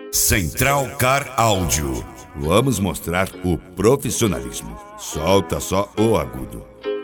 Central Car Áudio. Vamos mostrar o profissionalismo. Solta só o agudo.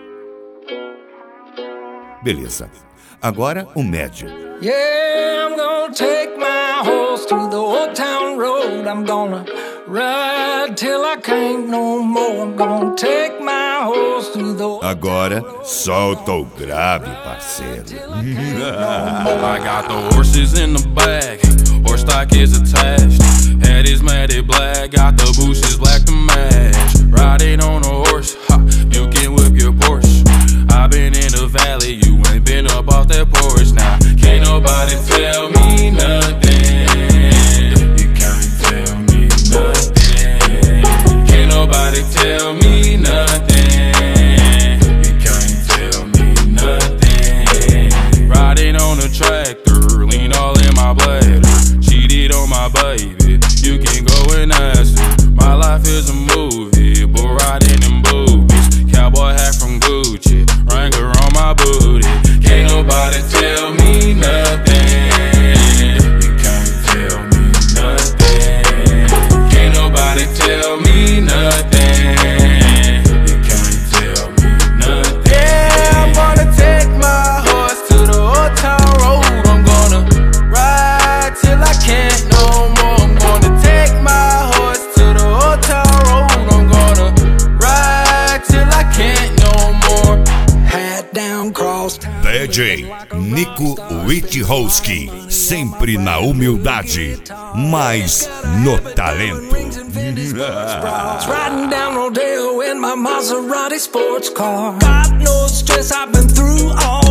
Beleza. Agora o médio. Yeah, I'm gonna take my horse to the old town road. I'm gonna ride till I can't no more. I'm gonna take my horse to the... Agora solta o grave, parceiro. I got the horses in the back, horse stock is attached. Head is matted black, got the bushes black to match. Riding on a horse, ha, you can whip your Porsche. I've been in the valley, you ain't been up off that porch. Now, can't nobody tell me nothing. You can't tell me nothing. Can't nobody tell me nothing. You can't tell me nothing. Riding on a tractor, lean all in my bladder. Cheated on my baby, you can go and ask her. My life is a movie, bull riding in boobies. Cowboy hat from Gucci, Wrangler on my booty. Can't nobody tell me nothing. You can't tell me nothing. Can't nobody tell me nothing. You can't tell me nothing. Yeah, I'm gonna take my horse to the old town road. I'm gonna ride till I can't no more. I'm gonna take my horse to the old town road. I'm gonna ride till I can't no more. Hat down, cross town. DJ Nico Witchowski, sempre na humildade, mas no talento. Riding down Rodeo in my Maserati sports car. God knows stress I've been through all